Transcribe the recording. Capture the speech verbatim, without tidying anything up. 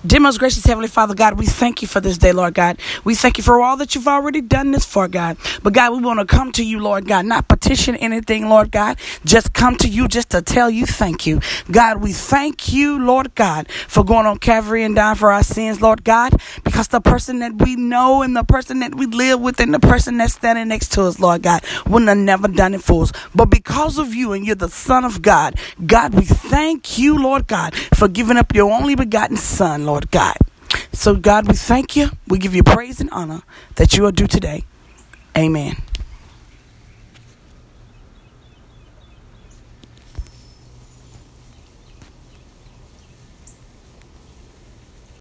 Dear most gracious Heavenly Father, God, we thank you for this day, Lord God. We thank you for all that you've already done this for, God. But God, we want to come to you, Lord God, not petition anything, Lord God. Just come to you just to tell you thank you. God, we thank you, Lord God, for going on Calvary and dying for our sins, Lord God, because the person that we know and the person that we live with and the person that's standing next to us, Lord God, wouldn't have never done it for us. But because of you and you're the Son of God, God, we thank you, Lord God, for giving up your only begotten Son, Lord God. So God, we thank you. We give you praise and honor that you are due today. Amen.